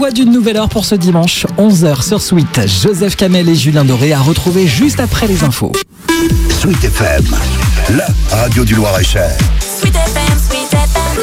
l'envoi d'une nouvelle heure pour ce dimanche, 11h sur Sweet. Joseph Kamel et Julien Doré à retrouver juste après les infos. Sweet FM, la radio du Loir-et-Cher. Sweet FM, Sweet FM.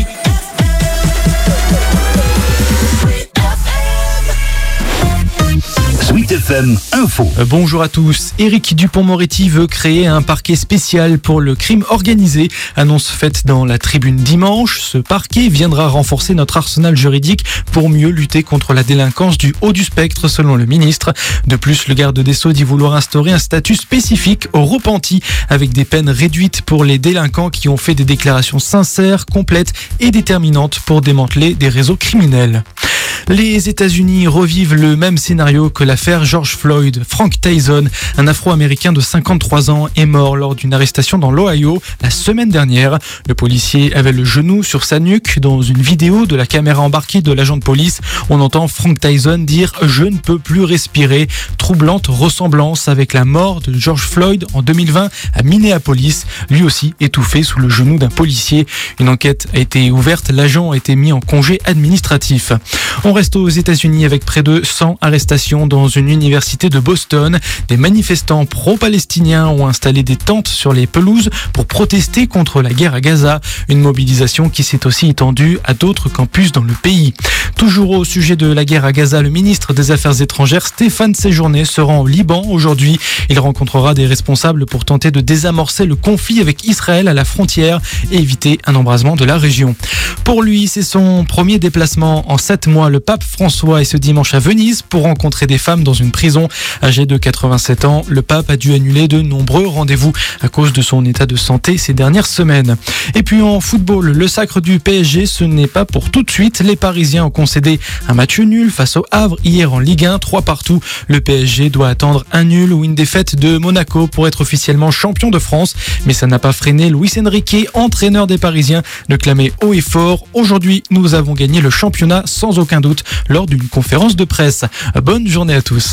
Sweet FM Info. Bonjour à tous. Éric Dupond-Moretti veut créer un parquet spécial pour le crime organisé. Annonce faite dans la Tribune dimanche. Ce parquet viendra renforcer notre arsenal juridique pour mieux lutter contre la délinquance du haut du spectre, selon le ministre. De plus, le garde des Sceaux dit vouloir instaurer un statut spécifique aux repentis avec des peines réduites pour les délinquants qui ont fait des déclarations sincères, complètes et déterminantes pour démanteler des réseaux criminels. Les États-Unis revivent le même scénario que l'affaire George Floyd. Frank Tyson, un Afro-Américain de 53 ans, est mort lors d'une arrestation dans l'Ohio la semaine dernière. Le policier avait le genou sur sa nuque. Dans une vidéo de la caméra embarquée de l'agent de police, on entend Frank Tyson dire « Je ne peux plus respirer ». Troublante ressemblance avec la mort de George Floyd en 2020 à Minneapolis, lui aussi étouffé sous le genou d'un policier. Une enquête a été ouverte, l'agent a été mis en congé administratif. On reste aux États-Unis avec près de 100 arrestations dans une université de Boston. Des manifestants pro-palestiniens ont installé des tentes sur les pelouses pour protester contre la guerre à Gaza. Une mobilisation qui s'est aussi étendue à d'autres campus dans le pays. Toujours au sujet de la guerre à Gaza, le ministre des Affaires étrangères Stéphane Séjourné se rend au Liban aujourd'hui. Il rencontrera des responsables pour tenter de désamorcer le conflit avec Israël à la frontière et éviter un embrasement de la région. Pour lui, c'est son premier déplacement en 7 mois. Le pape François est ce dimanche à Venise pour rencontrer des femmes dans une prison. Âgé de 87 ans, le pape a dû annuler de nombreux rendez-vous à cause de son état de santé ces dernières semaines. Et puis en football, le sacre du PSG, ce n'est pas pour tout de suite. Les Parisiens ont concédé un match nul face au Havre hier en Ligue 1, 3-3. Le PSG doit attendre un nul ou une défaite de Monaco pour être officiellement champion de France. Mais ça n'a pas freiné Luis Enrique, entraîneur des Parisiens, de clamer haut et fort. Aujourd'hui, nous avons gagné le championnat sans aucun doute lors d'une conférence de presse. Bonne journée à tous.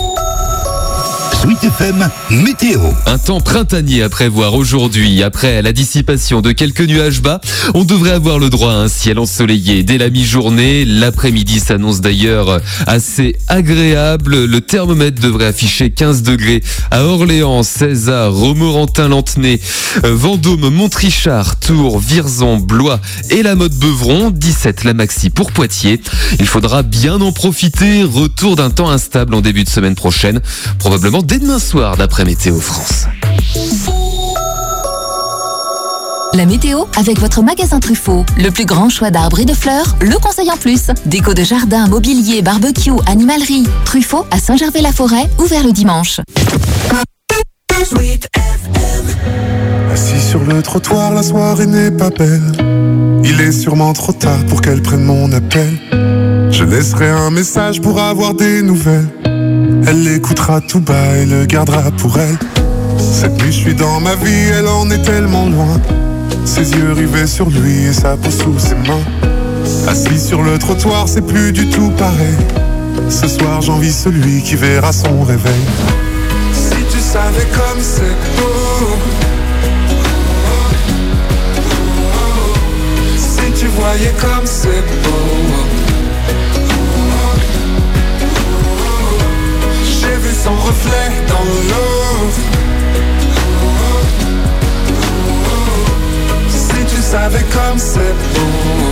Sweet FM Météo. Un temps printanier à prévoir aujourd'hui. Après la dissipation de quelques nuages bas, on devrait avoir le droit à un ciel ensoleillé dès la mi-journée. L'après-midi s'annonce d'ailleurs assez agréable. Le thermomètre devrait afficher 15 degrés à Orléans, 16 à Romorantin-Lanthenay, Vendôme, Montrichard, Tours, Vierzon, Blois et la Motte-Beuvron. 17 la maxi pour Poitiers. Il faudra bien en profiter. Retour d'un temps instable en début de semaine prochaine. Probablement dès demain soir d'après Météo France. La météo avec votre magasin Truffaut. Le plus grand choix d'arbres et de fleurs, le conseil en plus. Déco de jardin, mobilier, barbecue, animalerie. Truffaut à Saint-Gervais-la-Forêt, ouvert le dimanche. Assis sur le trottoir, la soirée n'est pas belle. Il est sûrement trop tard pour qu'elle prenne mon appel. Je laisserai un message pour avoir des nouvelles. Elle l'écoutera tout bas et le gardera pour elle. Cette nuit je suis dans ma vie, elle en est tellement loin. Ses yeux rivés sur lui et sa peau sous ses mains. Assis sur le trottoir, c'est plus du tout pareil. Ce soir j'envie celui qui verra son réveil. Si tu savais comme c'est beau. Si tu voyais comme c'est beau. J'ai vu son reflet dans l'eau. Si tu savais comme c'est beau.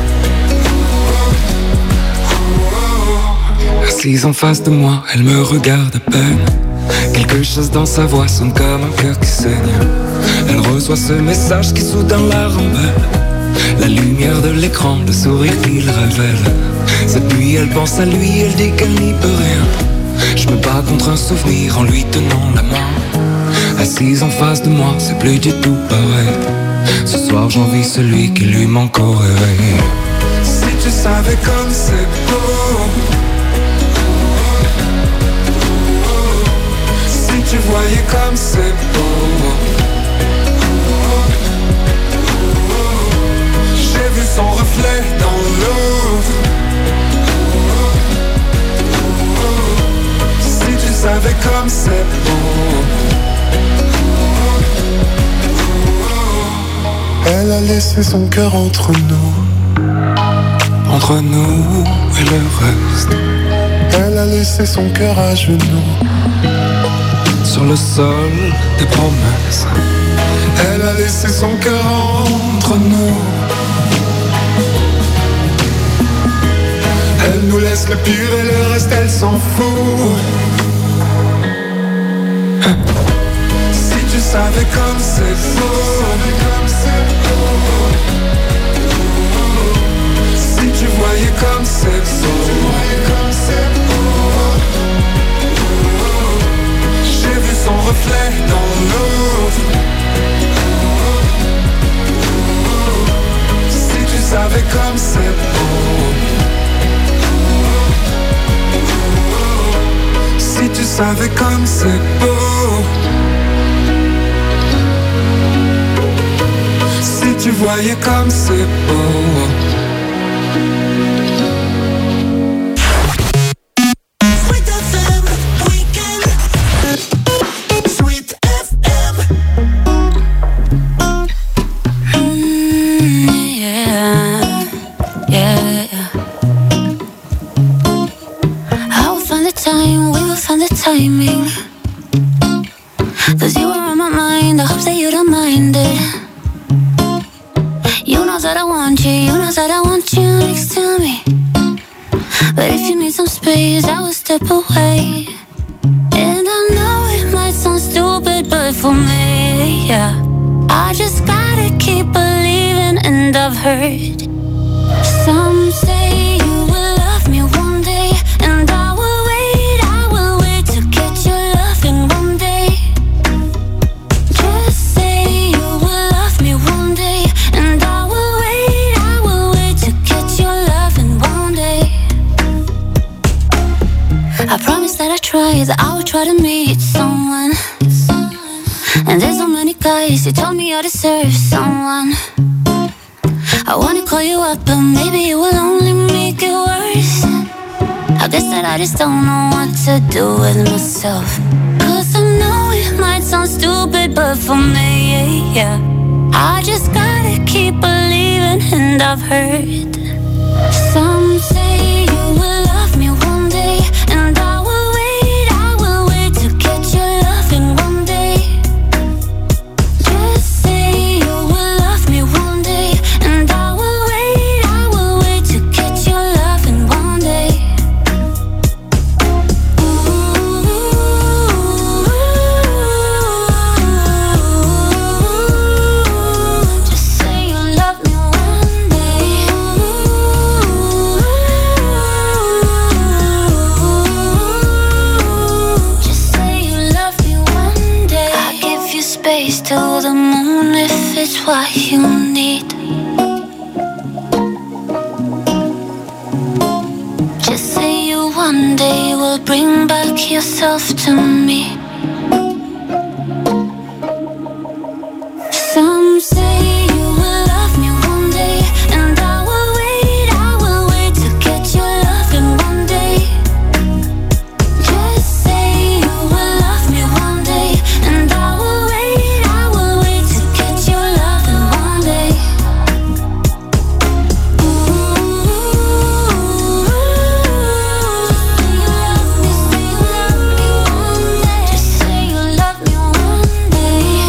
Assise en face de moi, elle me regarde à peine. Quelque chose dans sa voix sonne comme un cœur qui saigne. Elle reçoit ce message qui soudain la rembelle. La lumière de l'écran, le sourire qu'il révèle. Cette nuit elle pense à lui, elle dit qu'elle n'y peut rien. Je me bats contre un souvenir en lui tenant la main. Assise en face de moi, c'est plus du tout pareil. Ce soir j'envie celui qui lui manque au réveil. Si tu savais comme c'est beau. Si tu voyais comme c'est beau. J'ai vu son reflet dans l'eau. Si tu savais comme c'est beau. Elle a laissé son cœur entre nous. entre nous et le reste. Elle a laissé son cœur à genoux sur le sol des promesses. Elle a laissé son cœur entre nous. Elle nous laisse le pire et le reste elle s'en fout. Si tu savais comme c'est beau, si tu voyais comme c'est beau, j'ai vu son reflet dans l'eau. Si tu savais comme c'est beau, si tu savais comme c'est beau, si tu voyais comme c'est beau. Timing, 'cause you were on my mind. I hope that you don't mind it. You know that I want you, you know that I want you next to me. But if you need some space, I will step away. And I know it might sound stupid, but for me, yeah, I just gotta keep believing. And I've heard some say you will love me one day, and I will wait to get your loving one day. Just say you will love me one day, and I will wait to get your loving one day. I promise that I try, that I will try to meet someone. And there's so many guys who told me I deserve someone. I wanna call you up, but maybe it will only make it worse. I guess that I just don't know what to do with myself. 'Cause I know it might sound stupid, but for me, yeah, I just gotta keep believing. And I've heard some say you will love me one day, and I will wait to get your loving one day. Just say you will love me one day, and I will wait to get your loving one day. Just say you love me one day. Just say you love me one day. I'll give you space till the moon if it's what you need. Just say you one day will bring back yourself to me. Some say you will love me one day, and I will wait to get your loving one day. Just say you will love me one day, and I will wait to get your loving one day. Just say you love me one day.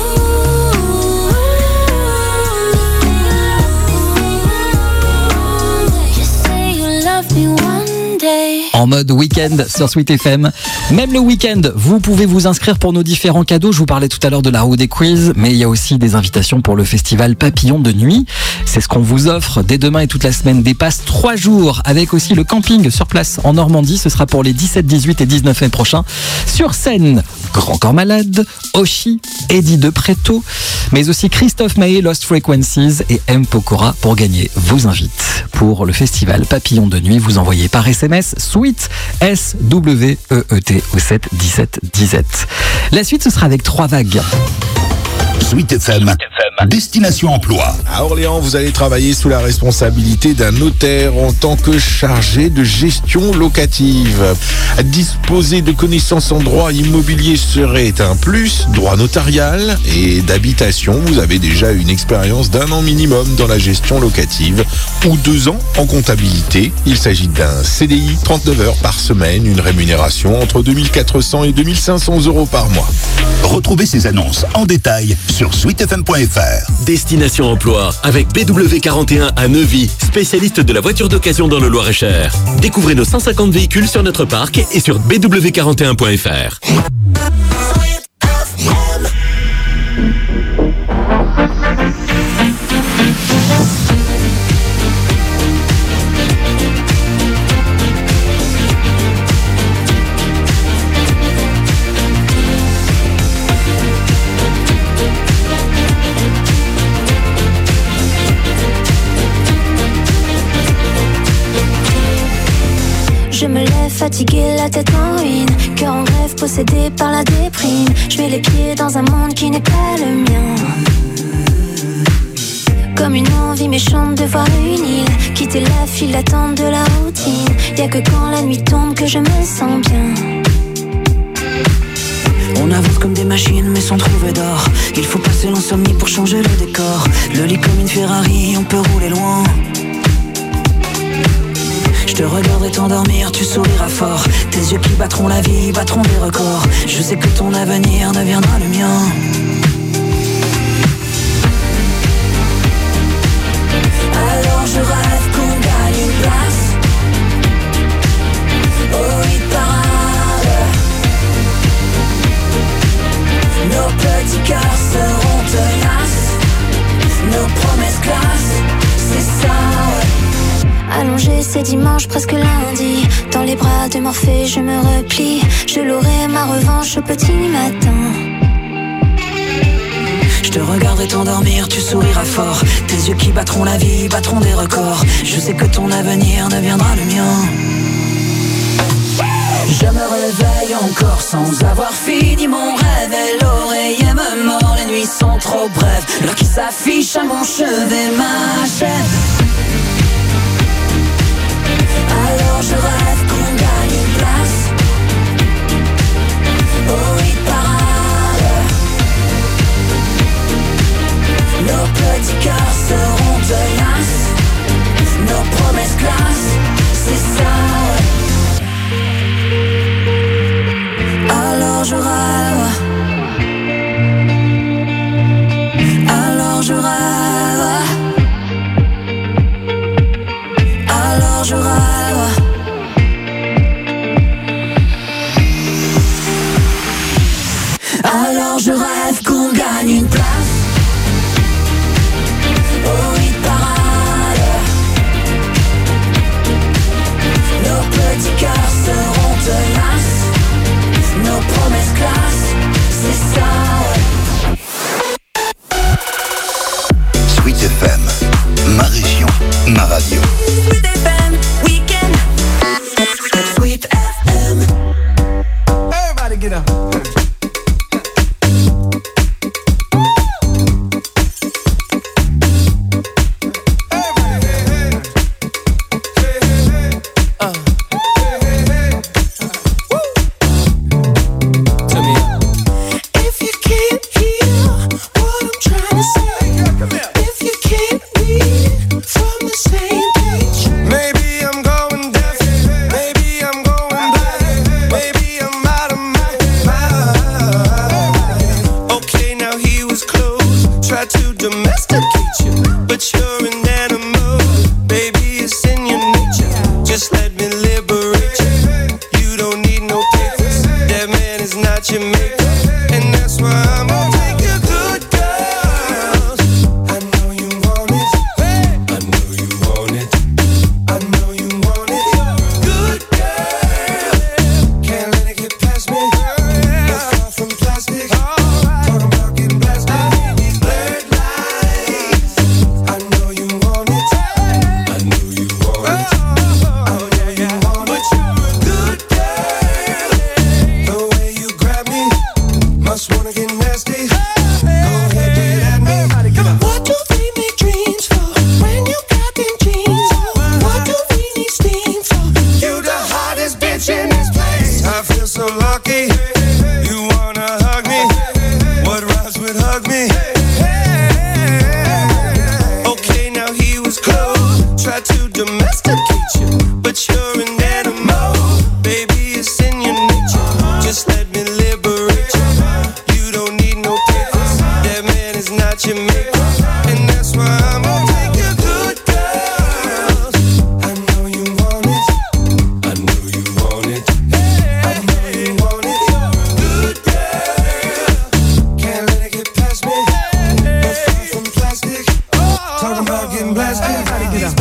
Just say you love me one day. En mode week-end sur Sweet FM. Même le week-end, vous pouvez vous inscrire pour nos différents cadeaux. Je vous parlais tout à l'heure de la roue des quiz, mais il y a aussi des invitations pour le festival Papillon de Nuit. C'est ce qu'on vous offre dès demain et toute la semaine. Des passes 3 jours avec aussi le camping sur place en Normandie. Ce sera pour les 17, 18 et 19 mai prochains. Sur scène, Grand Corps Malade, Oshi, Eddie de Préto, mais aussi Christophe Maé, Lost Frequencies et M. Pokora pour gagner vos invites. Pour le festival Papillon de Nuit, vous envoyez par SMS Sweet SWEET au 7 17 17. La suite, ce sera avec 3 vagues. Sweet FM. Destination Emploi. À Orléans, vous allez travailler sous la responsabilité d'un notaire en tant que chargé de gestion locative. Disposer de connaissances en droit immobilier serait un plus, droit notarial et d'habitation. Vous avez déjà une expérience d'1 an minimum dans la gestion locative ou 2 ans en comptabilité. Il s'agit d'un CDI, 39 heures par semaine, une rémunération entre 2400 et 2500 € par mois. Retrouvez ces annonces en détail sur sweetfm.fr. Destination Emploi avec BW41 à Neuvy, spécialiste de la voiture d'occasion dans le Loir-et-Cher. Découvrez nos 150 véhicules sur notre parc et sur bw41.fr. Je me lève fatiguée, la tête en ruine, cœur en grève, possédé par la déprime. Je mets les pieds dans un monde qui n'est pas le mien. Comme une envie méchante de voir une île, quitter la file d'attente de la routine. Y'a que quand la nuit tombe que je me sens bien. On avance comme des machines mais sans trouver d'or. Il faut passer l'insomnie pour changer le décor. Le lit comme une Ferrari, on peut rouler loin. Je te regarderai t'endormir, tu souriras fort. Tes yeux qui battront la vie, battront des records. Je sais que ton avenir deviendra le mien. Alors je rêve qu'on gagne une place au hit parade. Nos petits cœurs seront tenaces, nos promesses classent, c'est ça, ouais. Allongé, c'est dimanche, presque lundi. Dans les bras de Morphée, je me replie. Je l'aurai ma revanche au petit matin. Je te regarderai t'endormir, tu souriras fort. Tes yeux qui battront la vie, battront des records. Je sais que ton avenir deviendra le mien. Je me réveille encore sans avoir fini mon rêve. Et l'oreiller me mord, les nuits sont trop brèves. L'heure qui s'affiche à mon chevet m'achève. Alors je rêve qu'on gagne une place au hit parade. Nos petits cœurs seront tenaces, nos promesses classent, c'est ça, ouais. Alors je rêve. Alors je rêve. Alors je rêve. Alors je rêve qu'on gagne une place au hit parade. Nos petits cœurs seront tenaces, nos promesses classent, c'est ça, ouais. Sweet FM, ma région, ma radio. Sweet FM, week-end. Sweet FM. Everybody get up. Wanna get nasty? Go ahead, get at me. hug me. Okay, now he was close. Tried to domesticate you, but you're an animal. Baby, it's in your nature. Just let me liberate you. You don't need no papers. That man is not your maker. And that's why I'm gonna take your good girls. I know you want it. I know you want it. I know you want it. Good girl. Can't let it get past me. No far from plastic. Talking about getting blasted. Everybody get up.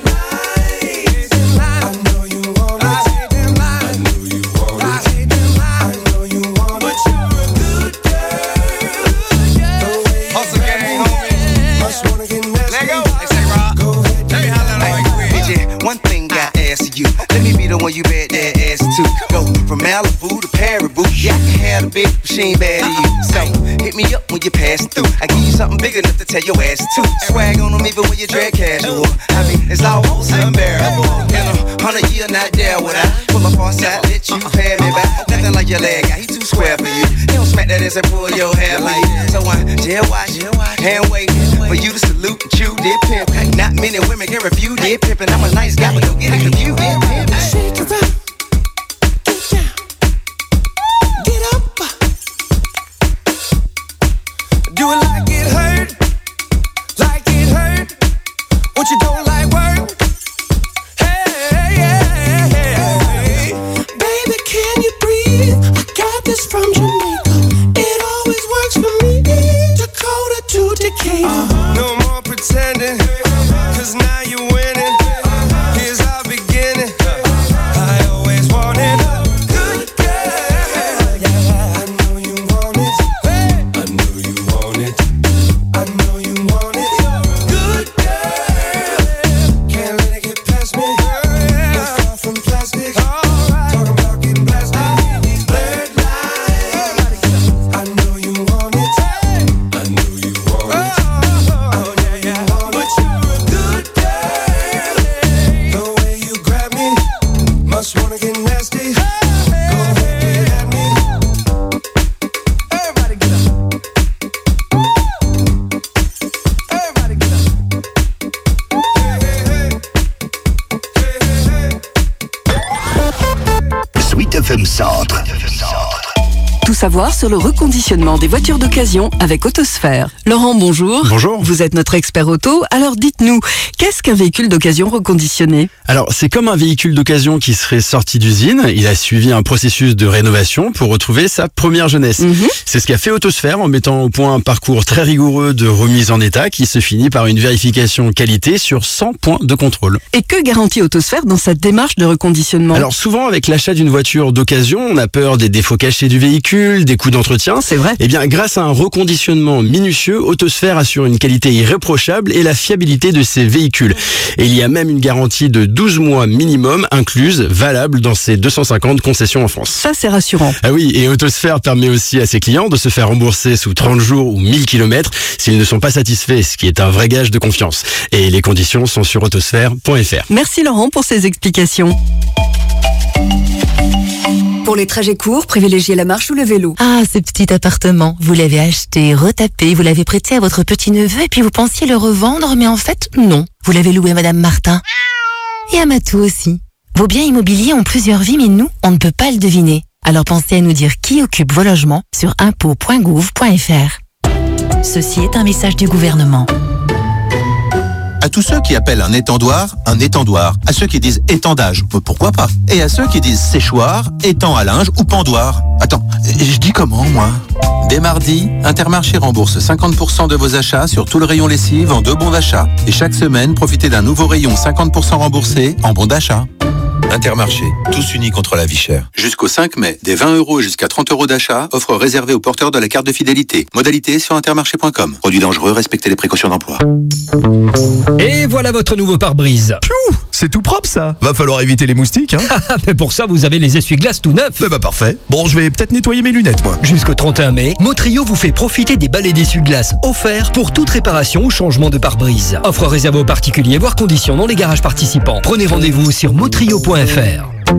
You bet that ass too. Go from Malibu to Paribu. Yeah, I can have a bitch, but she ain't bad to you. So hit me up when you pass through. I give you something big enough to tell your ass to. Swag on them even when you drag casual. I mean, it's almost unbearable. In 100 years, not there would I put my far side, let you pay me back. Nothing like your leg guy, he too square for you. He don't smack that ass and pull your hair like that. So I jail watch, hand wait for you to salute and chew did pimp. Not many women can refuse did pimp, and I'm a nice guy, but don't get it confused. Shake it up. Do it like it hurt, like it hurt. What you don't like work? Hey, hey, hey, baby, can you breathe? I got this from Jamaica. It always works for me. Dakota to Decatur. No more pretending, 'cause now you're winning. Here's our beginning. I always wanted a good girl. Yeah, I know you want it. I know you want it. I know you want it. Good girl. Can't let it get past me. No far from plastic. Talking about getting blasted. These blurred lines. I know you want it. I know you want it. Oh yeah, yeah. But you're a good girl. The way you grab me, must wanna get nasty. Go ahead, get at me. Everybody get up. Everybody get up. Sweet FM Centre. Tout savoir sur le reconditionnement des voitures d'occasion avec Autosphère. Laurent, bonjour. Bonjour. Vous êtes notre expert auto, alors dites-nous, qu'est-ce qu'un véhicule d'occasion reconditionné ? Alors, c'est comme un véhicule d'occasion qui serait sorti d'usine. Il a suivi un processus de rénovation pour retrouver sa première jeunesse. C'est ce qu'a fait Autosphère en mettant au point un parcours très rigoureux de remise en état qui se finit par une vérification qualité sur 100 points de contrôle. Et que garantit Autosphère dans sa démarche de reconditionnement ? Alors souvent, avec l'achat d'une voiture d'occasion, on a peur des défauts cachés du véhicule, des coûts d'entretien. C'est vrai. Eh bien, grâce à un reconditionnement minutieux, Autosphère assure une qualité irréprochable et la fiabilité de ses véhicules. Et il y a même une garantie de 12 mois minimum incluse, valable dans ses 250 concessions en France. Ça, c'est rassurant. Ah oui, et Autosphère permet aussi à ses clients de se faire rembourser sous 30 jours ou 1000 km s'ils ne sont pas satisfaits, ce qui est un vrai gage de confiance. Et les conditions sont sur autosphère.fr. Merci Laurent pour ces explications. Pour les trajets courts, privilégiez la marche ou le vélo. Ah, ce petit appartement, vous l'avez acheté, retapé, vous l'avez prêté à votre petit-neveu et puis vous pensiez le revendre, mais en fait, non. Vous l'avez loué à Madame Martin. Et à Matou aussi. Vos biens immobiliers ont plusieurs vies, mais nous, on ne peut pas le deviner. Alors pensez à nous dire qui occupe vos logements sur impôts.gouv.fr. Ceci est un message du gouvernement. À tous ceux qui appellent un étendoir. À ceux qui disent étendage, pourquoi pas. Et à ceux qui disent séchoir, étang à linge ou pendoir. Attends, je dis comment, moi ? Dès mardi, Intermarché rembourse 50% de vos achats sur tout le rayon lessive en 2 bons d'achat. Et chaque semaine, profitez d'un nouveau rayon 50% remboursé en bons d'achat. Intermarché, tous unis contre la vie chère. Jusqu'au 5 mai, des 20 € jusqu'à 30 € d'achat, offre réservée aux porteurs de la carte de fidélité. Modalité sur intermarché.com. Produit dangereux, respectez les précautions d'emploi. Et voilà votre nouveau pare-brise. Piou, c'est tout propre ça. Va falloir éviter les moustiques, hein. Mais pour ça, vous avez les essuie-glaces tout neufs. Bah parfait. Bon, je vais peut-être nettoyer mes lunettes, moi. Jusqu'au 31 mai, Motrio vous fait profiter des balais d'essuie-glaces offerts pour toute réparation ou changement de pare-brise. Offre réservée aux particuliers, voire conditions dans les garages participants. Prenez rendez-vous sur motrio.fr.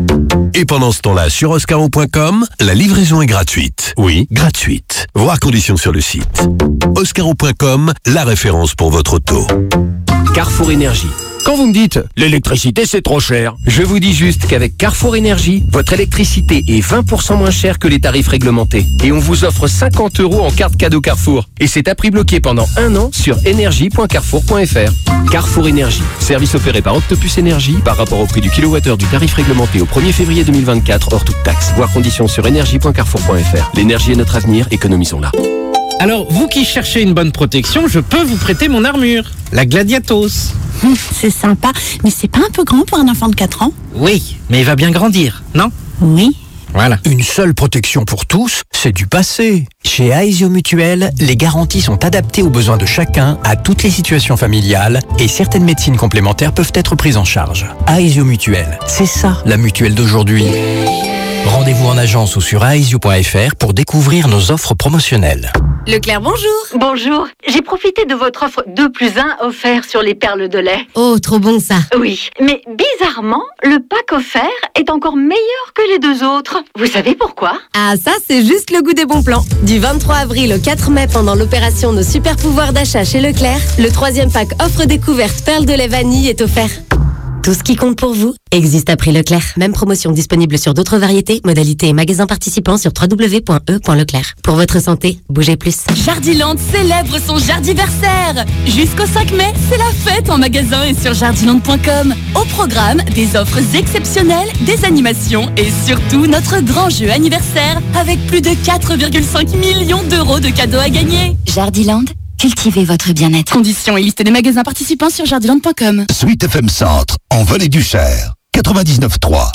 Et pendant ce temps-là, sur oscaro.com, la livraison est gratuite. Oui, gratuite. Voir conditions sur le site. Oscaro.com, la référence pour votre auto. Carrefour Énergie. Quand vous me dites « l'électricité c'est trop cher », je vous dis juste qu'avec Carrefour Énergie, votre électricité est 20% moins chère que les tarifs réglementés. Et on vous offre 50 € en carte cadeau Carrefour. Et c'est à prix bloqué pendant 1 an sur énergie.carrefour.fr. Carrefour Énergie. Service opéré par Octopus Énergie par rapport au prix du kilowattheure du tarif réglementé au 1er février 2024 hors toute taxe. Voir conditions sur énergie.carrefour.fr. L'énergie est notre avenir, économisons-la. Alors, vous qui cherchez une bonne protection, je peux vous prêter mon armure, la Gladiatos. C'est sympa, mais c'est pas un peu grand pour un enfant de 4 ans? Oui, mais il va bien grandir, non? Oui. Voilà. Une seule protection pour tous, c'est du passé. Chez Aesio Mutuel, les garanties sont adaptées aux besoins de chacun, à toutes les situations familiales, et certaines médecines complémentaires peuvent être prises en charge. Aesio Mutuel, c'est ça la mutuelle d'aujourd'hui. Rendez-vous en agence ou sur aesio.fr pour découvrir nos offres promotionnelles. Leclerc, bonjour. Bonjour. J'ai profité de votre offre 2+1 offert sur les perles de lait. Oh, trop bon ça. Oui, mais bizarrement, le pack offert est encore meilleur que les 2 autres. Vous savez pourquoi? Ah, ça, c'est juste le goût des bons plans. Du 23 avril au 4 mai, pendant l'opération Nos super pouvoirs d'achat chez Leclerc, le 3e pack offre découverte perles de lait vanille est offert. Tout ce qui compte pour vous existe à prix Leclerc. Même promotion disponible sur d'autres variétés, modalités et magasins participants sur www.e.leclerc. Pour votre santé, bougez plus. Jardiland célèbre son Jardiversaire. Jusqu'au 5 mai, c'est la fête en magasin et sur jardiland.com. Au programme, des offres exceptionnelles, des animations et surtout notre grand jeu anniversaire avec plus de 4,5 millions d'euros de cadeaux à gagner. Jardiland, cultivez votre bien-être. Conditions et liste des magasins participants sur jardiland.com. Sweet FM Centre, en Vallée du Cher, 99.3.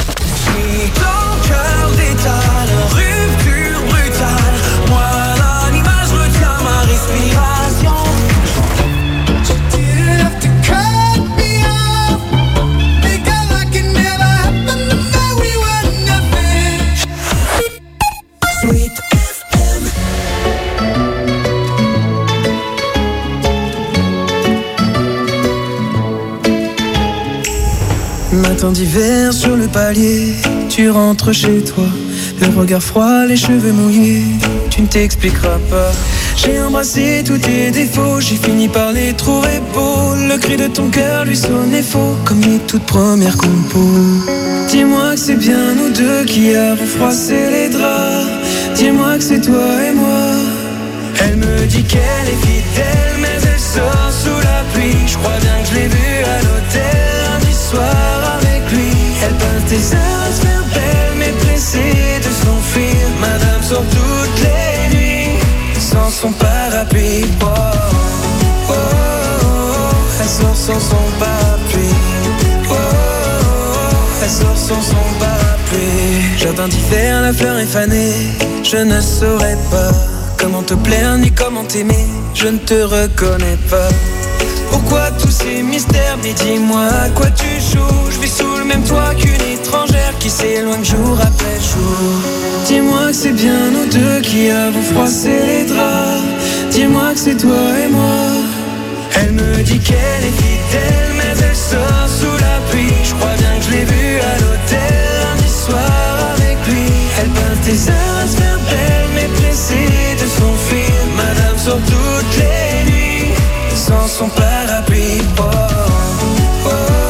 Matin d'hiver sur le palier, tu rentres chez toi, le regard froid, les cheveux mouillés, tu ne t'expliqueras pas. J'ai embrassé tous tes défauts, j'ai fini par les trouver beaux. Le cri de ton cœur lui sonnait faux, comme les toutes premières compos. Dis-moi que c'est bien nous deux qui avons froissé les draps. Dis-moi que c'est toi et moi. Elle me dit qu'elle est fidèle, mais elle sort sous la pluie. Je crois bien que je l'ai vue à l'hôtel lundi soir avec lui. Elle peint tes heures à se faire belle, mais pressée de s'enfuir. Madame sort toutes les nuits sans son parapluie. Oh, oh, oh, oh. Elle sort sans son parapluie. Oh, oh, oh. Elle sort sans son parapluie. Jardin d'hiver, la fleur est fanée. Je ne saurais pas comment te plaire ni comment t'aimer. Je ne te reconnais pas. Pourquoi tous ces mystères? Mais dis-moi à quoi tu joues. Je vis sous le même toit qu'une étrangère qui s'éloigne jour après jour. Dis-moi que c'est bien nous deux qui avons froissé les draps. Dis-moi que c'est toi et moi. Elle me dit qu'elle est fidèle, mais elle sort sous la pluie. Je crois bien que je l'ai vue à l'hôtel lundi soir avec lui. Elle peint tes heures à se faire belle, mais pressée de s'enfuir. Madame sort toutes les nuits sans son parapluie. Oh, oh, oh,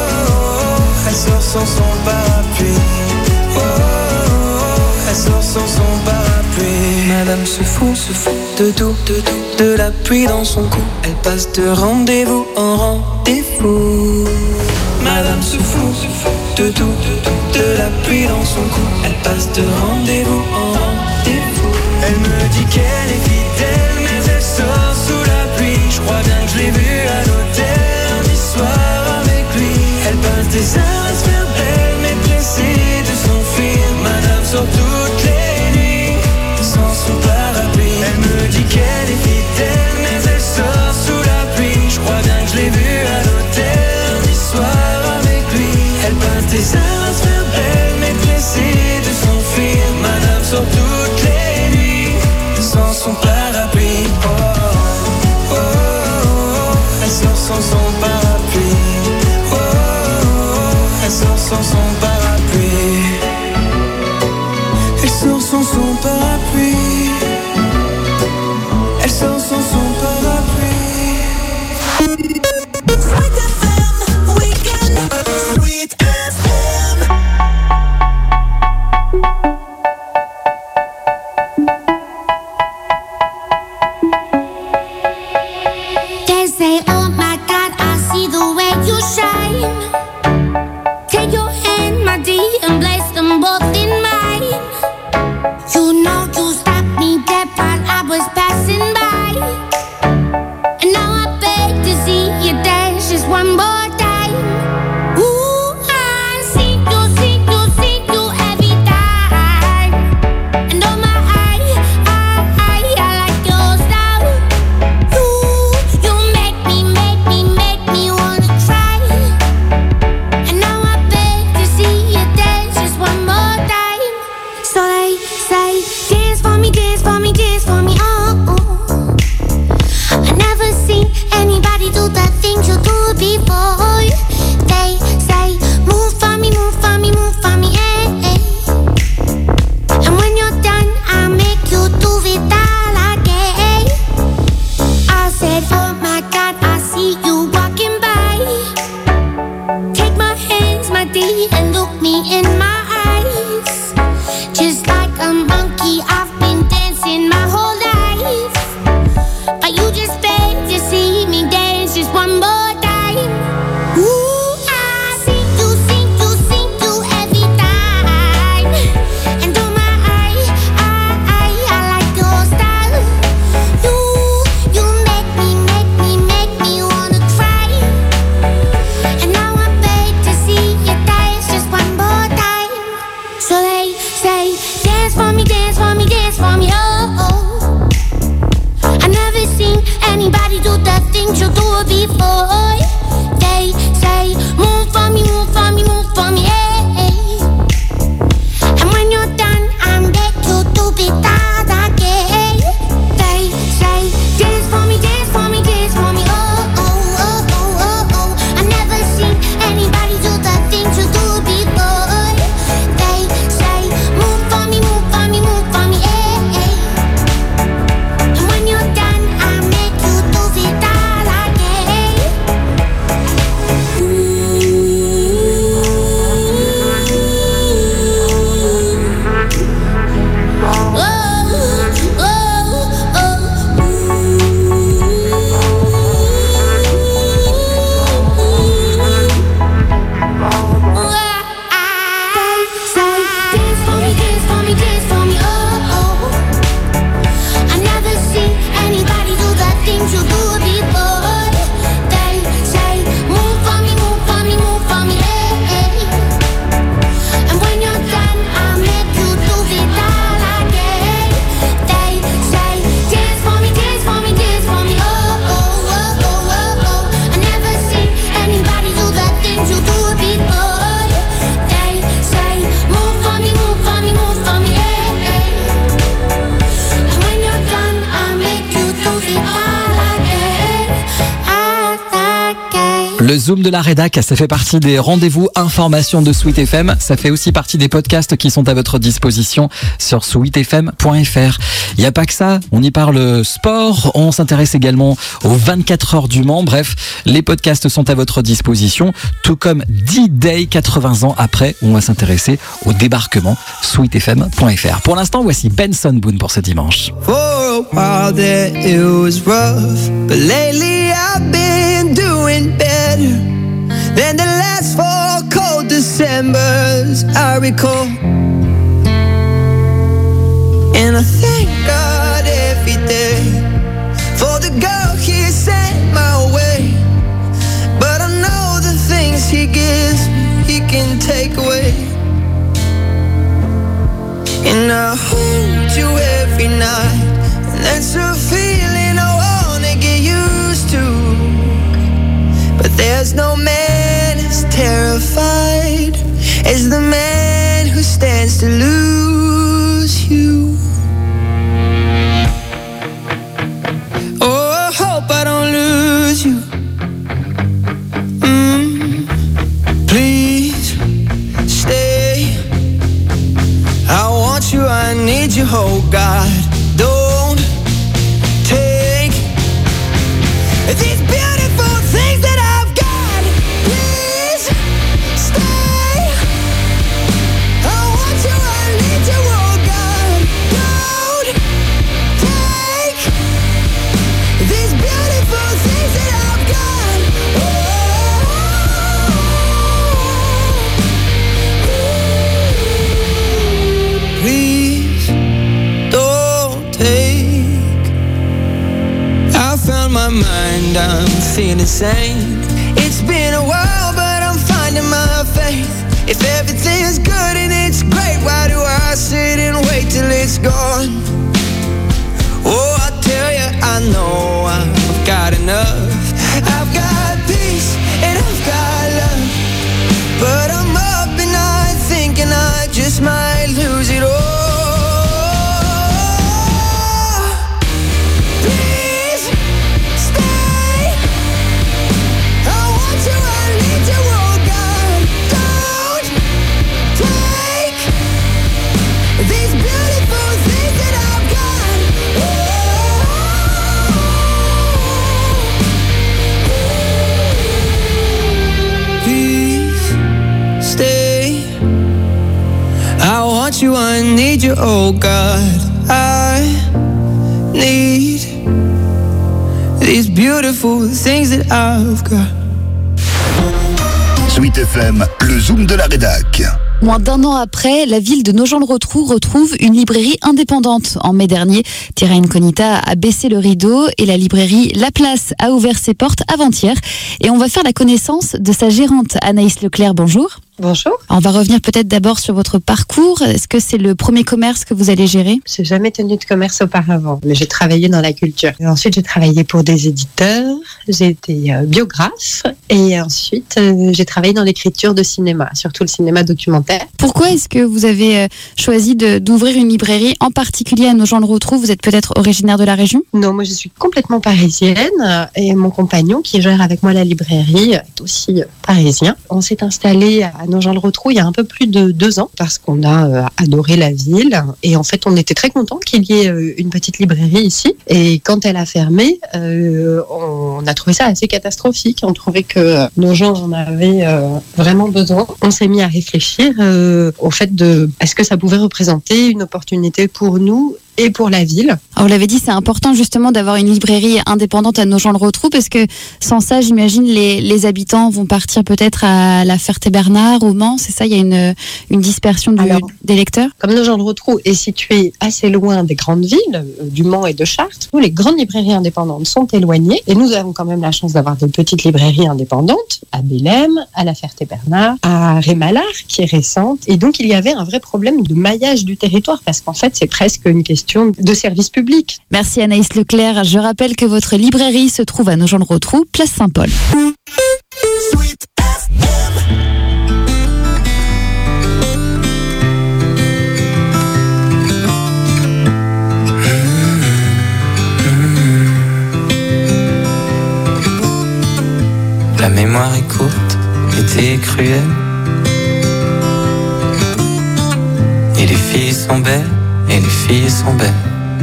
oh. Elle sort sans son parapluie. Oh, oh, oh. Elle sort sans son parapluie. Madame se fout de tout, de la pluie dans son cou. Elle passe de rendez-vous en rendez-vous. Madame se fout de tout, de la pluie dans son cou. Elle passe de rendez-vous en rendez-vous. Elle me dit qu'elle est fidèle, mais elle sort sous la pluie. Je crois bien que je l'ai vue à l'hôtel lundi soir avec lui. Elle passe des heures à se faire belle, mais pressée de s'enfuir. Madame sort toutes les nuits sans son parapluie. Elle me dit qu'elle est fidèle, mais elle sort sous la pluie. Je crois bien que je l'ai vue à l'hôtel lundi soir avec lui. Elle passe des heures à se faire belle, mais pressée de s'enfuir. Madame sort toutes les nuits sans son Elle sort sans son parapluie. They say, oh my God, I see the way you shine. Take your hand, my dear, and place them both in mine. You know you stopped me dead while I was passing by. And now I beg to see you dance just one more time. Ooh, I see you every time. And oh my, I like your style. You make me wanna try. And now I beg to see you dance just one more time. So they say, dance for me, dance for me, dance for me, oh. I never seen anybody do the things you do before. They say, move for me, move for me, move for me, eh. And when you're done, I'll make you do it all again. I said, oh my God, I see you walking by. Take my hands, my dear, and look me in my eyes. Just like a monkey, I've been dancing my whole life. But you just beg to see me dance just one more time. Ooh, I see you every time. And oh my, I like your style. You make me wanna cry. And now I beg to see you dance just one more time. So they say, dance for me, dance for me, dance for me, oh. I never seen anybody do the things you do before. They say, move for me, move for me, move for me, eh. And when you're done, I'll make you do it all again. They say, dance for me, dance for me, dance for me, oh. I never seen anybody do the things you do before. They say, move for me, move for me, move for me, eh. And when you're done, I'll make you do it all again. Le Zoom de la rédac, ça fait partie des rendez-vous informations de Sweet FM. Ça fait aussi partie des podcasts qui sont à votre disposition sur sweetfm.fr. Il n'y a pas que ça, on y parle sport, on s'intéresse également aux 24 heures du Mans. Bref, les podcasts sont à votre disposition, tout comme D-Day 80 ans après, on va s'intéresser au débarquement sweetfm.fr. Pour l'instant, voici Benson Boone pour ce dimanche. For a while there it was rough, but lately I've been doing better than the last 4 cold Decembers I recall. And I thank God every day for the girl He sent my way. But I know the things He gives me, He can take away. And I hold you every night, and that's a feeling I wanna get used to. But there's no man as terrified as the man who stands to lose you. Oh, I hope I don't lose you. Please stay. I want you, I need you, oh God. Don't take my mind, I'm feeling sane. It's been a while, but I'm finding my faith. If everything's good and it's great, why do I sit and wait till it's gone? Oh, I tell you, I know I've got enough. I've got peace and I've got love, but I'm up and I'm thinking I just might lose it all. Please stay. I want you, I need you, oh God. Don't take these beautiful things that I've got. Please stay. I want you, I need you, oh God. I need these beautiful things that I've got. Sweet FM, le Zoom de la rédac. Moins d'un an après, la ville de Nogent-le-Rotrou retrouve une librairie indépendante. En mai dernier, Terra Incognita a baissé le rideau et la librairie La Place a ouvert ses portes avant-hier. Et on va faire la connaissance de sa gérante, Anaïs Leclerc. Bonjour. Bonjour. On va revenir peut-être d'abord sur votre parcours. Est-ce que c'est le premier commerce que vous allez gérer ? J'ai jamais tenu de commerce auparavant, mais j'ai travaillé dans la culture. Et ensuite, j'ai travaillé pour des éditeurs, j'ai été biographe et ensuite, j'ai travaillé dans l'écriture de cinéma, surtout le cinéma documentaire. Pourquoi est-ce que vous avez choisi d'ouvrir une librairie, en particulier à Nogent-le-Rotrou ? Vous êtes peut-être originaire de la région ? Non, moi je suis complètement parisienne et mon compagnon qui gère avec moi la librairie est aussi parisien. On s'est installé à Nogent-le-Rotrou il y a un peu plus de 2 ans parce qu'on a adoré la ville et en fait on était très contents qu'il y ait une petite librairie ici et quand elle a fermé on a trouvé ça assez catastrophique. On trouvait que Nogent en avait vraiment besoin. On s'est mis à réfléchir au fait de est-ce que ça pouvait représenter une opportunité pour nous et pour la ville. Alors, vous l'avez dit, c'est important justement d'avoir une librairie indépendante à Nogent-le-Rotrou parce que sans ça, j'imagine, les habitants vont partir peut-être à la Ferté-Bernard, au Mans, c'est ça ? Il y a une dispersion des lecteurs ? Comme Nogent-le-Rotrou est situé assez loin des grandes villes, du Mans et de Chartres, les grandes librairies indépendantes sont éloignées et nous avons quand même la chance d'avoir de petites librairies indépendantes à Bélem, à la Ferté-Bernard, à Rémalard qui est récente et donc il y avait un vrai problème de maillage du territoire parce qu'en fait c'est presque une question de service public. Merci Anaïs Leclerc. Je rappelle que votre librairie se trouve à Nogent-le-Rotrou, place Saint-Paul. La mémoire est courte, l'été est cruel. Et les filles sont belles. Et les filles sont belles.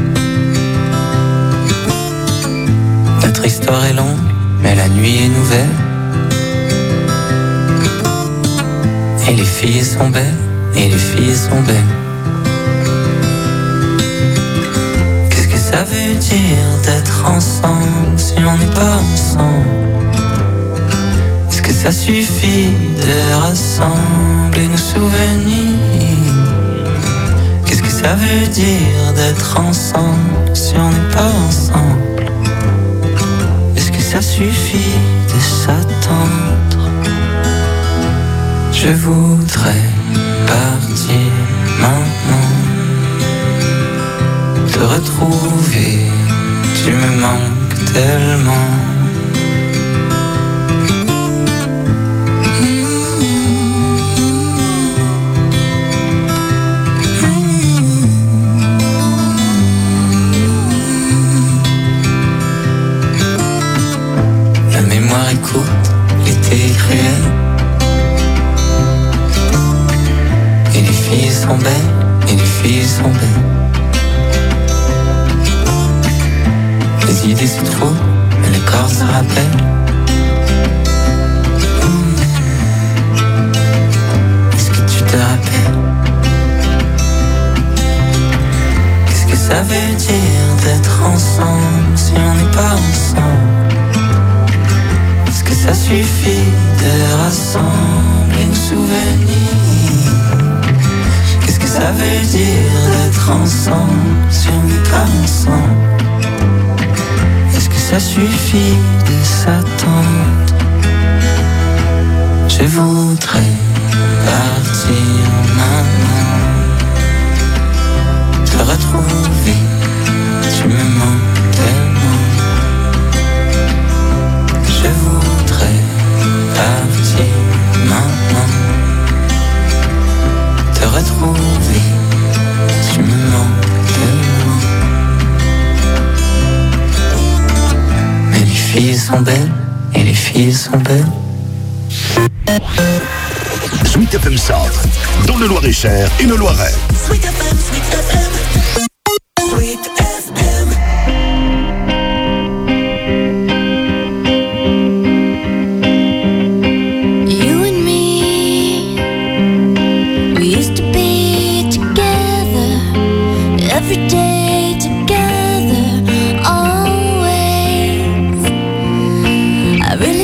Notre histoire est longue, mais la nuit est nouvelle. Et les filles sont belles, et les filles sont belles. Qu'est-ce que ça veut dire d'être ensemble si on n'est pas ensemble? Est-ce que ça suffit de rassembler nos souvenirs? Ça veut dire d'être ensemble si on n'est pas ensemble. Est-ce que ça suffit de s'attendre? Je voudrais partir maintenant, te retrouver, tu me manques tellement. Écoute, l'été est cruel. Et les filles sont belles, et les filles sont belles. Les idées se trouvent, mais le corps se rappelle. Est-ce que tu te rappelles? Qu'est-ce que ça veut dire d'être ensemble si on n'est pas ensemble? Ça suffit de rassembler nos souvenirs. Qu'est-ce que ça veut dire d'être ensemble si on n'est pas ensemble? Est-ce que ça ça suffit de s'attendre. Je voudrais partir maintenant, te retrouver, tu me manques tellement. Je voudrais partir maintenant, te retrouver, tu me manques tellement. Mais les filles sont belles, et les filles sont belles. Sweet FM Centre, dans le Loir-et-Cher et le Loiret. Sweet FM, Sweet FM, Sweet FM. You and me, we used to be together, every day together, always. I really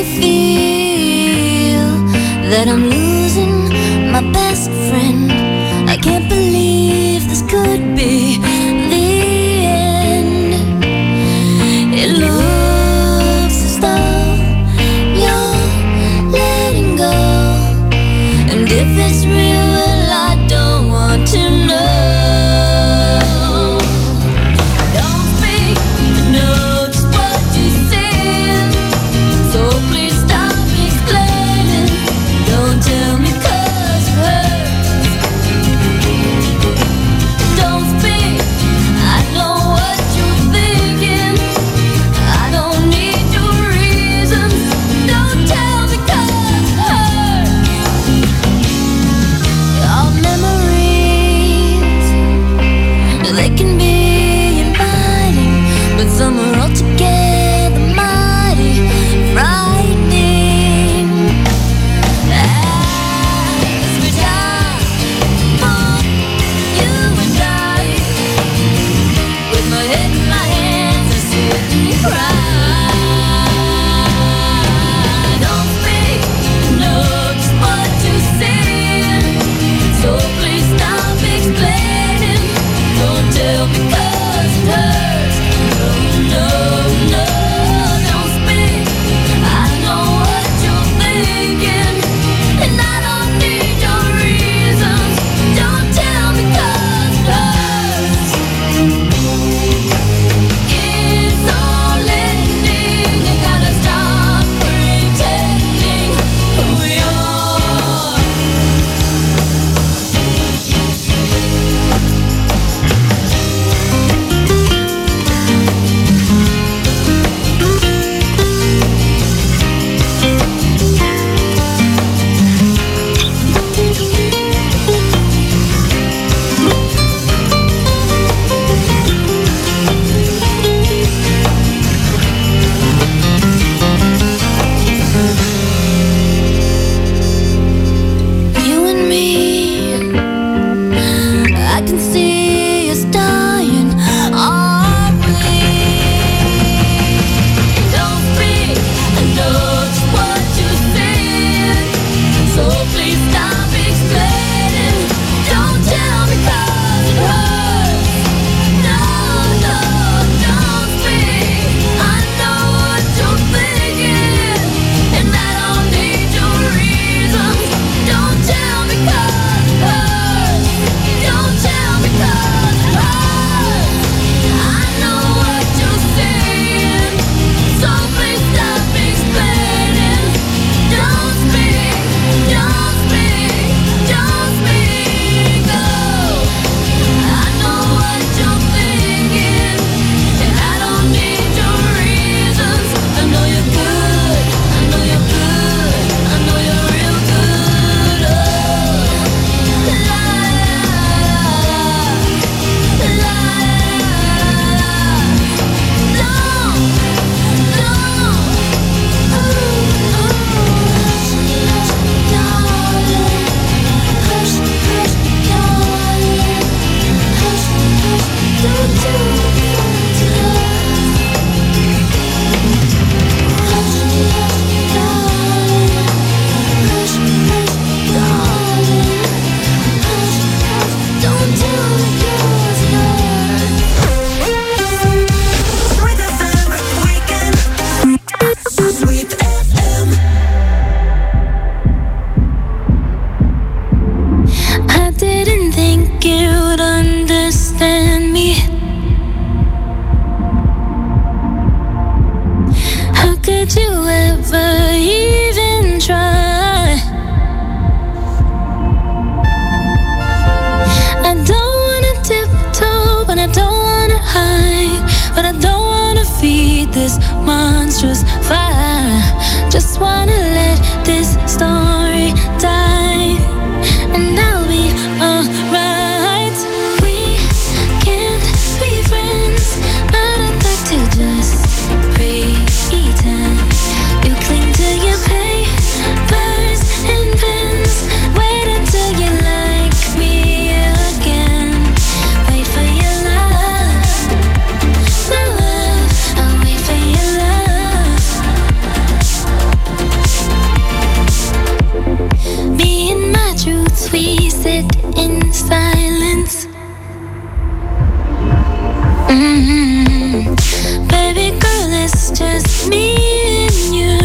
feel that I'm losing my best friend. I can't believe this could be the end. It looks as though you're letting go, and if it's real, well, I don't want to know. Don't speak, know just what you said, so please stop explaining. Don't tell me 'cause it hurts. Don't speak, I know what you're thinking. I don't need your reasons. Don't tell me 'cause it hurts. Our memories, they can be inviting, but some are altogether mighty frightening. As we die, you and I, with my head in my hands, I sit and cry. Don't speak, know just what you said, so please stop explaining. Don't tell me 'cause it hurts. Oh no. did you ever even try? I don't wanna tiptoe, but I don't wanna hide. But I don't wanna feed this monstrous fire. Just wanna let this story die, and I'll be alright. We can't be friends, but I'd like to just pretend. You cling to your papers and pens. Wait until you like me again. Wait for your love, my love. I'll wait for your love. Me and my truths, we sit in silence. Baby girl, it's just me and you.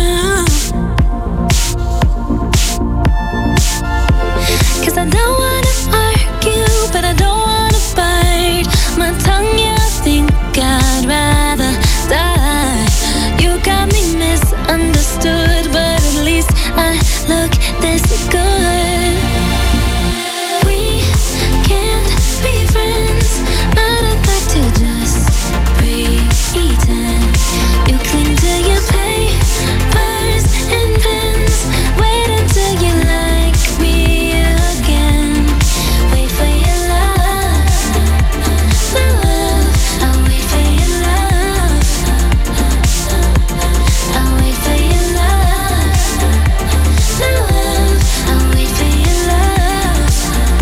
'Cause I don't wanna argue, but I don't wanna bite my tongue. Yeah, I think I'd rather die. You got me misunderstood, but at least I look this good. We can't be friends, but I'd like to just pretend. You cling to your papers and pens. Wait until you like me again. Wait for your love, my love. I'll wait for your love. I'll wait for your love, my love. I'll wait for your love.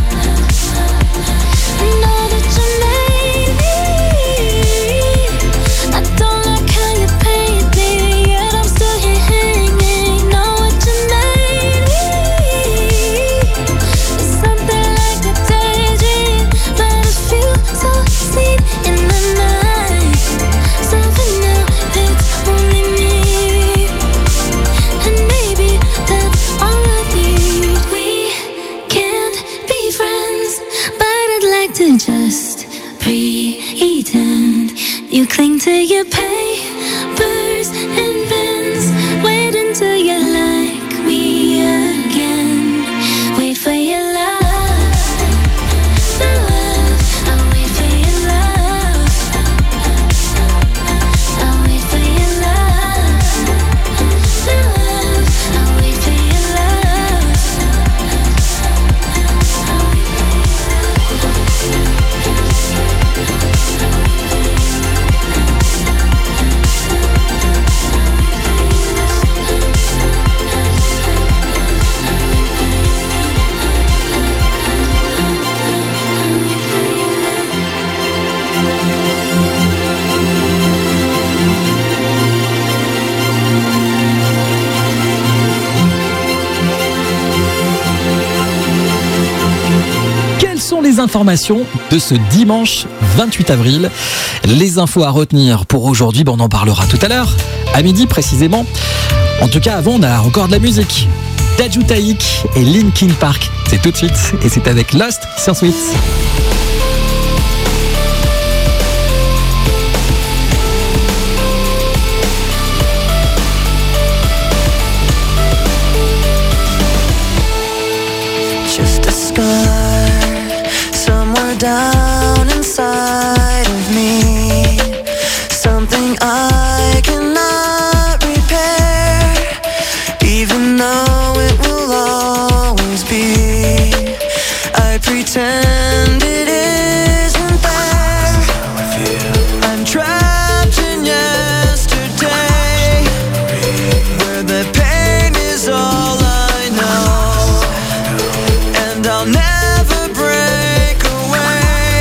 Know that you made me. I don't like how you paint me, yet I'm still here hanging. Know what you made me. It's something like a daydream, but it feels so sweet in the night. So for now, it's only me, and maybe that's all I need. We can't be friends, but I'd like to just pretend. You cling to your papers and pens. Wait until you like me again. Wait for your love, my love. I'll wait for your love. I'll wait for your love, my love. I'll wait for your love. Quelles sont les informations de ce dimanche 28 avril? Les infos à retenir pour aujourd'hui, on en parlera tout à l'heure, à midi précisément. En tout cas, avant, on a encore de la musique. Daju Taïk et Linkin Park. C'est tout de suite, et c'est avec Lost sur Sweet. Just a scar somewhere down inside of me. Something I cannot repair, even though it will always be. I pretend it isn't there. I'm trapped in yesterday, where the pain is all I know. And I'll never break away.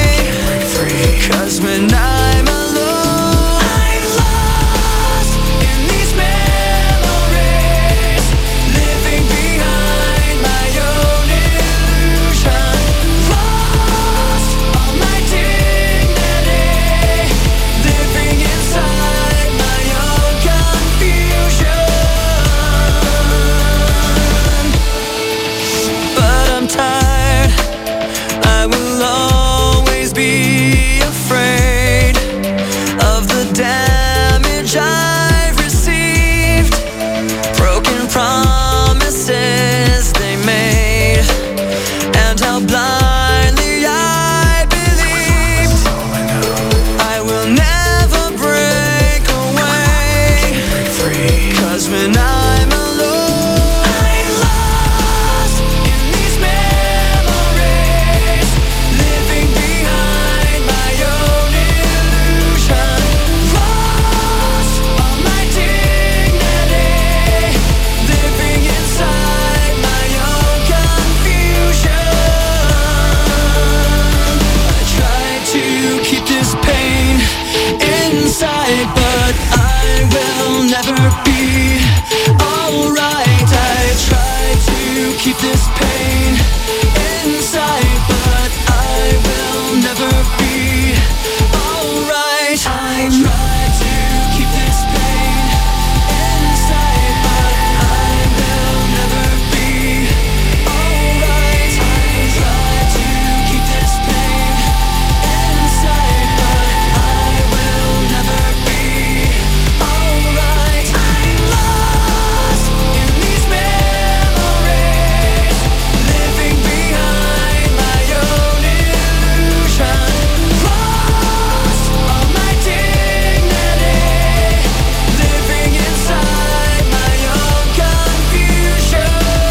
never be alright. I try to keep this pain inside, but I will never be alright. I try to keep this pain inside, but I will never be alright. I try to keep this pain inside, but I will never be alright. I'm lost in these memories, living behind my own illusion. Lost all my dignity, living inside my own confusion.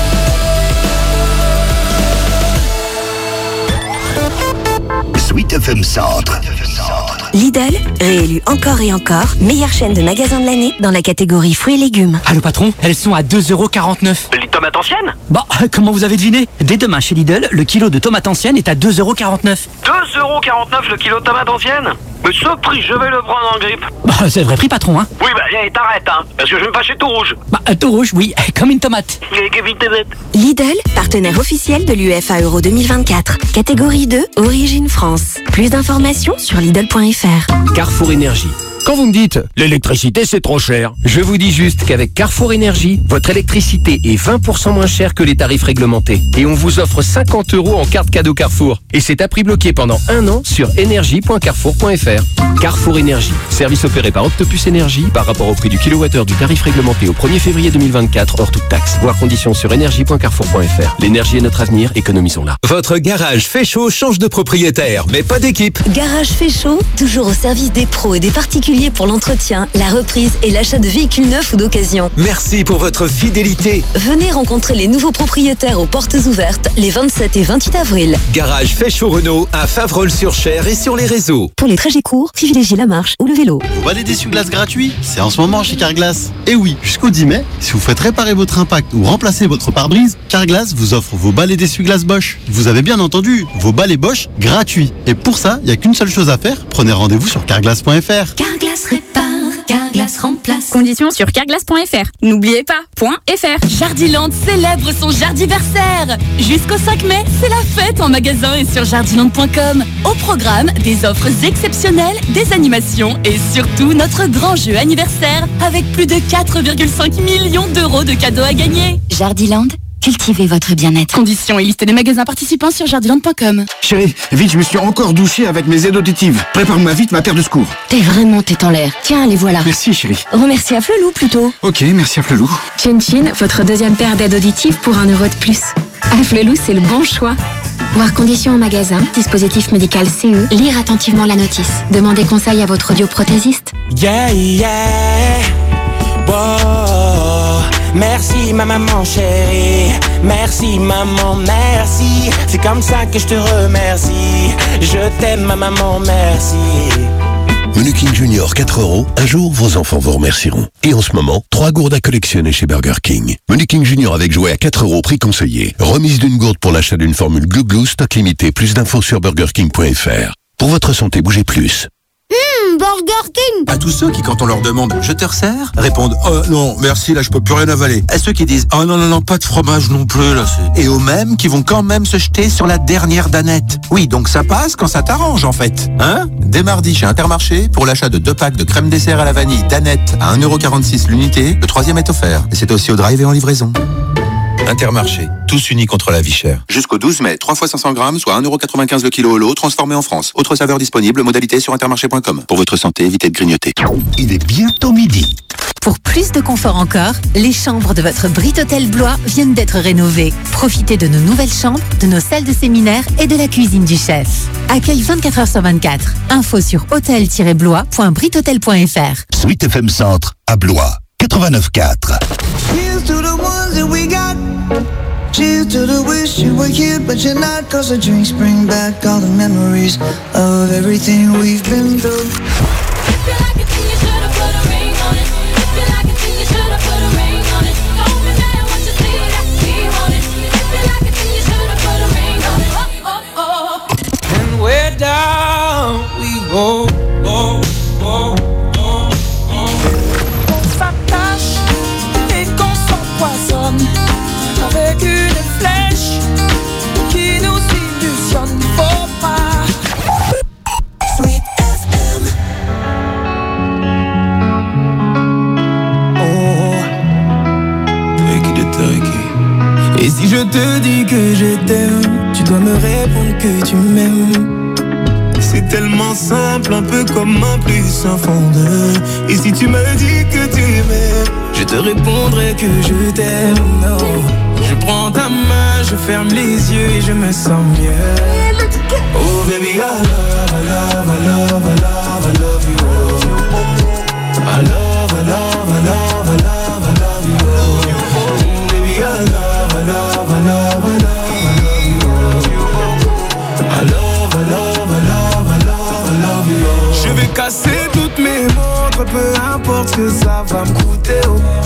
Sweet FM Centre. Lidl, réélu encore et encore, meilleure chaîne de magasins de l'année dans la catégorie fruits et légumes. Allô patron, elles sont à 2,49 €. Les tomates anciennes? Bah, comment vous avez deviné? Dès demain chez Lidl, le kilo de tomates anciennes est à 2,49 €. 2,49 € le kilo de tomates anciennes? Mais ce prix, je vais le prendre en grippe. Bah, c'est le vrai prix patron, hein. Oui, bah, t'arrêtes, hein, parce que je vais me fâcher tout rouge. Bah, tout rouge, oui, comme une tomate. Lidl, partenaire officiel de l'UEFA Euro 2024. Catégorie 2, Origine France. Plus d'informations sur Lidl.fr. Carrefour Énergie. Quand vous me dites l'électricité c'est trop cher, je vous dis juste qu'avec Carrefour Énergie, votre électricité est 20% moins chère que les tarifs réglementés. Et on vous offre 50 € en carte cadeau Carrefour. Et c'est à prix bloqué pendant 1 an sur énergie.carrefour.fr. Carrefour Énergie, service opéré par Octopus Énergie par rapport au prix du kilowattheure du tarif réglementé au 1er février 2024 hors toute taxe. Voir conditions sur énergie.carrefour.fr. L'énergie est notre avenir, économisons-la. Votre garage fait chaud change de propriétaire, mais pas d'équipe. Garage fait chaud, toujours au service des pros et des particuliers pour l'entretien, la reprise et l'achat de véhicules neufs ou d'occasion. Merci pour votre fidélité. Venez rencontrer les nouveaux propriétaires aux portes ouvertes les 27 et 28 avril. Garage Féchaud Renault à Favrolles-sur-Cher et sur les réseaux. Pour les trajets courts, privilégiez la marche ou le vélo. Vous balai d'essuie-glace gratuit, c'est en ce moment chez Carglass. Et oui, jusqu'au 10 mai, si vous faites réparer votre impact ou remplacer votre pare-brise, Carglass vous offre vos balais d'essuie-glace Bosch. Vous avez bien entendu, vos balais Bosch gratuits. Et pour ça, il n'y a qu'une seule chose à faire, prenez rendez-vous sur carglass.fr. Carglass répare, Carglass remplace. Conditions sur carglass.fr. N'oubliez pas, .fr. Jardiland célèbre son jardiversaire. Jusqu'au 5 mai, c'est la fête en magasin et sur jardiland.com. Au programme, des offres exceptionnelles, des animations et surtout notre grand jeu anniversaire avec plus de 4,5 millions d'euros de cadeaux à gagner. Jardiland, cultivez votre bien-être. Conditions et liste des magasins participants sur jardiland.com. Chérie, vite, je me suis encore douché avec mes aides auditives. Prépare-moi vite ma paire de secours. T'es vraiment tête en l'air. Tiens, les voilà. Merci, chérie. Remercie à Flelou plutôt. Ok, merci à Flelou. Chin Chin, votre deuxième paire d'aides auditives pour 1 € de plus. À Flelou, c'est le bon choix. Voir conditions en magasin, dispositif médical CE, lire attentivement la notice. Demandez conseil à votre audioprothésiste. Yeah, yeah. Wow. Merci ma maman chérie, merci maman, merci. C'est comme ça que je te remercie. Je t'aime ma maman, merci. Menu King Junior 4 €, un jour vos enfants vous remercieront. Et en ce moment, 3 gourdes à collectionner chez Burger King. Menu King Junior avec jouet à 4 €, prix conseillé. Remise d'une gourde pour l'achat d'une formule Glou Glou, stock limité. Plus d'infos sur burgerking.fr. Pour votre santé, bougez plus. Burger King. À tous ceux qui, quand on leur demande « Je te resserre ?» répondent « Oh non, merci, là je peux plus rien avaler ». À ceux qui disent « Oh non, non, non, pas de fromage non plus, là c'est... » Et aux mêmes qui vont quand même se jeter sur la dernière danette. Oui, donc ça passe quand ça t'arrange en fait. Hein ? Dès mardi chez Intermarché, pour l'achat de 2 packs de crème dessert à la vanille danette à 1,46 € l'unité, le 3e est offert. Et c'est aussi au drive et en livraison. Intermarché, tous unis contre la vie chère. Jusqu'au 12 mai, 3 fois 500 grammes, soit 1,95 € le kilo au lot, transformé en France. Autre saveur disponible, modalité sur intermarché.com. Pour votre santé, évitez de grignoter. Il est bientôt midi. Pour plus de confort encore, les chambres de votre Brit Hôtel Blois viennent d'être rénovées. Profitez de nos nouvelles chambres, de nos salles de séminaire et de la cuisine du chef. Accueil 24 h sur 24. Info sur hôtel-blois.brithotel.fr. Sweet FM Centre à Blois, 89.4. Here's to the ones that we got. Cheers to the wish you were here, but you're not. Cause the drinks bring back all the memories of everything we've been through. And where down we go, oh, oh, oh, oh. Et si je te dis que je t'aime, tu dois me répondre que tu m'aimes. C'est tellement simple, un peu comme un plus un fond de. Et si tu me dis que tu m'aimes, je te répondrai que je t'aime. Non. Je prends ta main, je ferme les yeux et je me sens mieux. Oh baby, I love, I love, I love, I love, I love you. I love, I love, I love, I love, I love you. Baby, I love, I love, I love, I love, I love you. I love, I love, I love, I love, I love you. Je vais casser toutes mes montres, peu importe ce que ça va me coûter.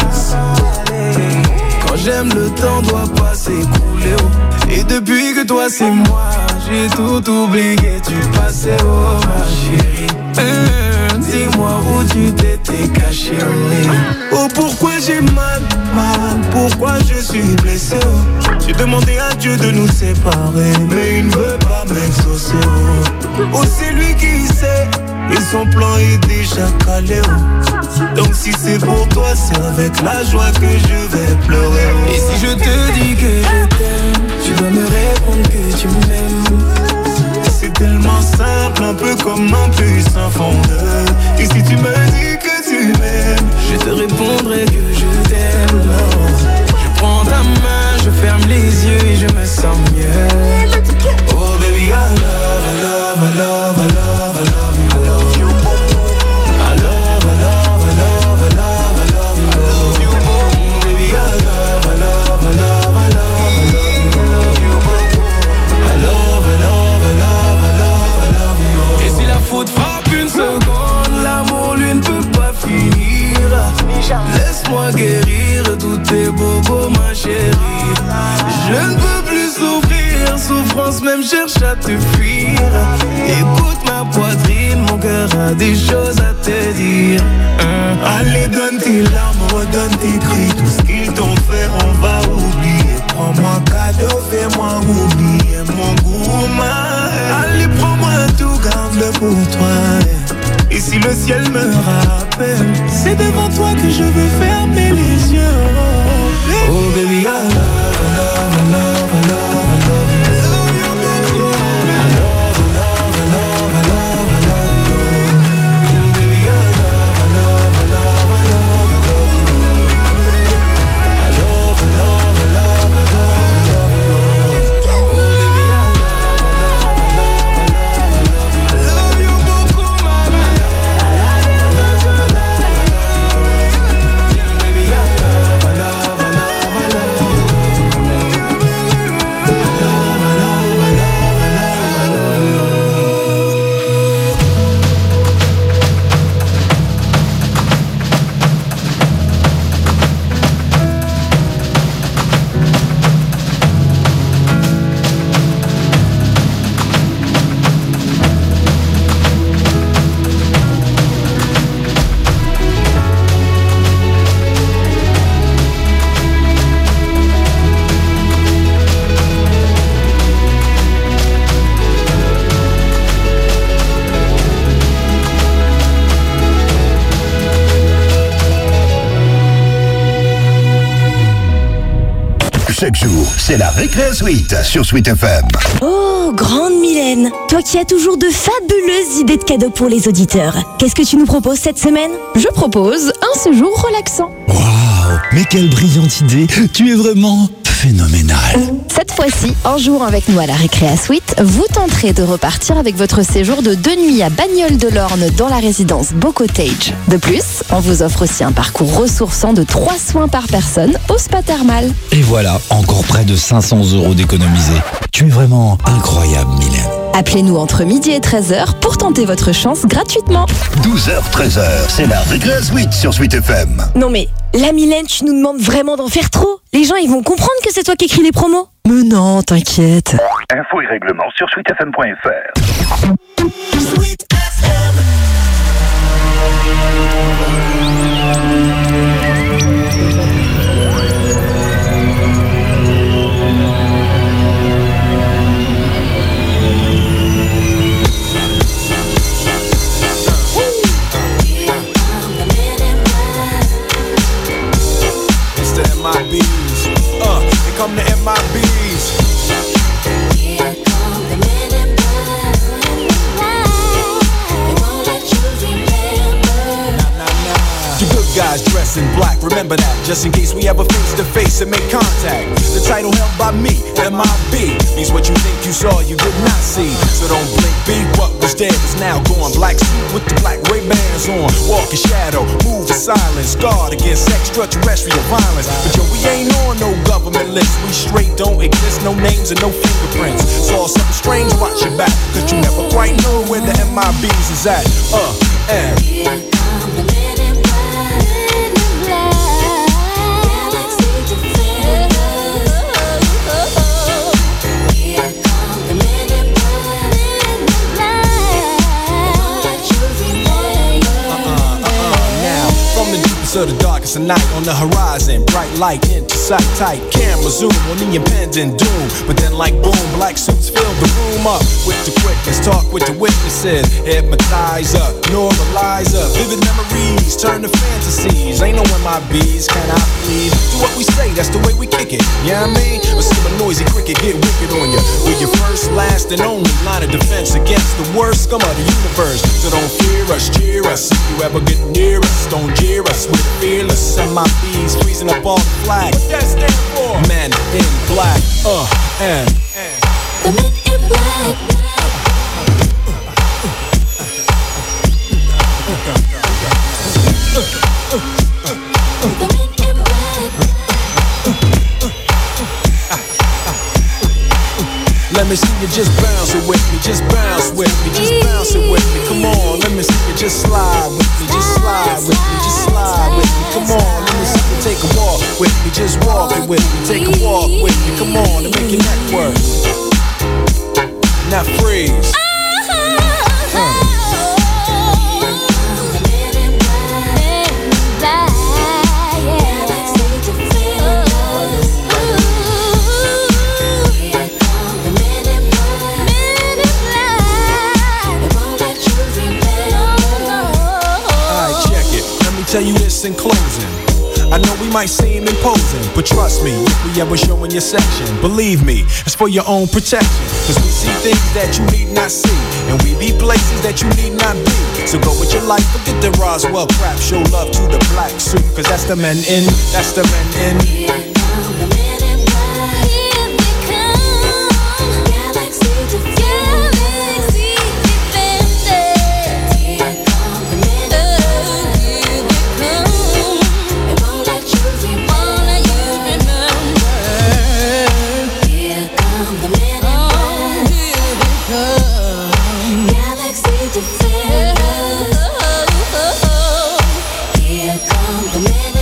Quand j'aime, le temps doit pas s'écouler. Et depuis que toi c'est moi, j'ai tout oublié du passé, oh ma chérie. Dis-moi où tu t'étais caché, oh pourquoi j'ai mal, pourquoi je suis blessé, oh. J'ai demandé à Dieu de nous séparer, mais il ne veut pas m'exaucer, oh c'est lui qui sait, et son plan est déjà calé, oh. Donc si c'est pour toi, c'est avec la joie que je vais pleurer, oh. Et si je te dis que je t'aime, tu dois me répondre que tu m'aimes. C'est tellement simple, un peu comme un plus un fond de. Et si tu me dis que tu m'aimes, je te répondrai que je t'aime. Je prends ta main, je ferme les yeux et je me sens mieux. Oh baby, I love, I love, I love, I love, I love you. I love, I love, I love, I love, I love you. Baby, I love, I love, I love, I love. Faut te frapper une seconde, l'amour lui ne peut pas finir. Laisse-moi guérir tous tes bobos ma chérie. Je ne peux plus souffrir, souffrance même cherche à te fuir. Écoute ma poitrine, mon cœur a des choses à te dire. Allez donne tes larmes, redonne tes cris. Tout ce qu'ils t'ont fait on va oublier. Prends-moi un cadeau, fais-moi oublier mon goût. Allez prends-moi tout, garde-le pour toi. Et si le ciel me rappelle, c'est devant toi que je veux fermer les yeux. Oh baby, I love, I love, I love, I love, I love you. Chaque jour, c'est la Récré Suite sur Sweet FM. Oh, grande Mylène, toi qui as toujours de fabuleuses idées de cadeaux pour les auditeurs. Qu'est-ce que tu nous proposes cette semaine? Je propose un séjour relaxant. Waouh, mais quelle brillante idée. Tu es vraiment phénoménale. Cette fois-ci, en jouant avec nous à la Récré Suite, vous tenterez de repartir avec votre séjour de 2 nuits à Bagnoles-de-l'Orne dans la résidence Beau Cottage. De plus, on vous offre aussi un parcours ressourçant de 3 soins par personne au spa thermal. Et voilà, encore près de 500 € d'économisés. Tu es vraiment incroyable, Mylène. Appelez-nous entre midi et 13h pour tenter votre chance gratuitement. 12h, 13h, c'est la Récré Suite sur Sweet FM. Non mais, là Mylène, tu nous demandes vraiment d'en faire trop. Les gens, ils vont comprendre que c'est toi qui écris les promos. Mais non, t'inquiète. Infos et règlements sur sweetfm.fr. Sweet FM. It's the MIBs. Here come the MIBs. dressed in black. Remember that, just in case we ever face to face and make contact. The title held by me, MIB, means what you think you saw, you did not see. So don't blink, be what was dead is now gone. Black suit with the black Ray-Bans on. Walk in shadow, move in silence. Guard against extraterrestrial violence. But yo, we ain't on no government list. We straight don't exist, no names and no fingerprints. Saw something strange, watch your back, cause you never quite know where the MIBs is at. And here come the men in black. Galaxy defenders. Here come the men in black. That you remember. Now, from the deepest of the darkest of night, on the horizon, bright light into sight, tight camera zoom on the impending doom. But then like boom, black suits fill the room up with the quickness, talk with the witnesses, hypnotizer, normalizer, vivid memories turn to fantasies. Ain't no MIBs, can I please? Do what we say, that's the way we kick it, yeah, you know what I mean? Or see a noisy cricket get wicked on you. We're your first, last, and only line of defense against the worst scum of the universe. So don't fear us, cheer us. If you ever get near us, don't jeer us. We're fearless, MIBs freezing up all the flags. What that stand for? Men in black, and the men in black. Let me see you just bounce it with me, just bounce with me, just bounce it with me. Come on, let me see you just slide with me, just slide with me, just slide with me. Come on, let me see you take a walk with me, just walk it with me, take a walk with me. Come on, and make your neck work. Now freeze. Tell you this in closing. I know we might seem imposing, but trust me, if we ever show in your section, believe me, it's for your own protection. Cause we see things that you need not see, and we be places that you need not be. So go with your life, forget the Roswell crap. Show love to the black suit, cause that's the men in, that's the men in.